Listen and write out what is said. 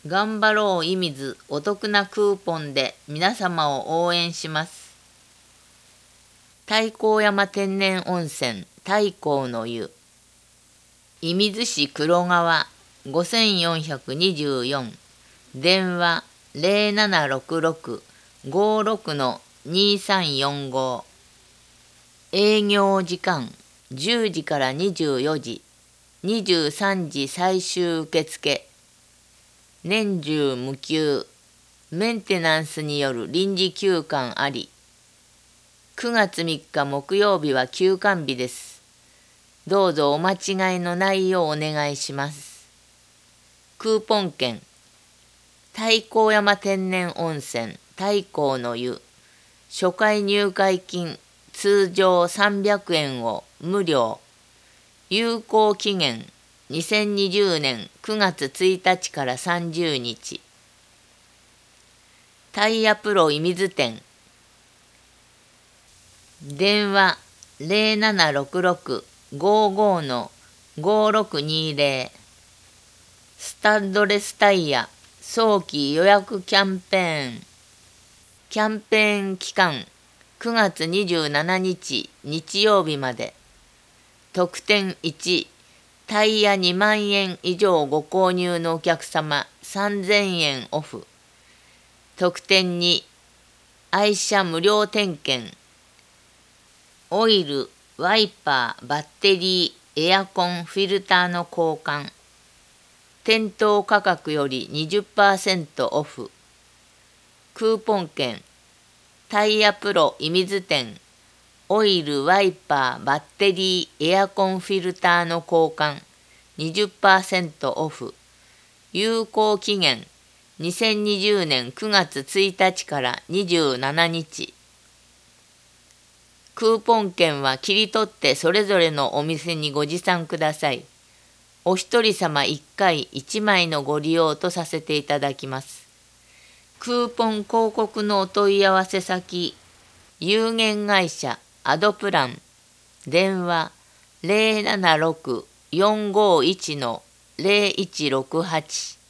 頑張ろう射水お得なクーポンで皆様を応援します。太閤山天然温泉太閤の湯。射水市黒川5424。電話0766-56-2345。営業時間10時から24時、23時最終受付。年中無休、メンテナンスによる臨時休館あり。9月3日木曜日は休館日です。どうぞお間違いのないようお願いします。クーポン券、太閤山天然温泉太閤の湯、初回入会金通常300円を無料。有効期限2020年9月1日から30日。タイヤプロ射水店。電話0766-55-5620。スタッドレスタイヤ早期予約キャンペーン。キャンペーン期間9月27日日曜日まで。特典1、タイヤ2万円以上ご購入のお客様3000円オフ。特典2、愛車無料点検。オイル、ワイパー、バッテリー、エアコン、フィルターの交換。店頭価格より 20% オフ。クーポン券、タイヤプロ射水店。オイル、ワイパー、バッテリー、エアコンフィルターの交換 20% オフ。有効期限2020年9月1日から27日。クーポン券は切り取ってそれぞれのお店にご持参ください。お一人様1回1枚のご利用とさせていただきます。クーポン広告のお問い合わせ先、有限会社アドプラン。電話076-451-0168。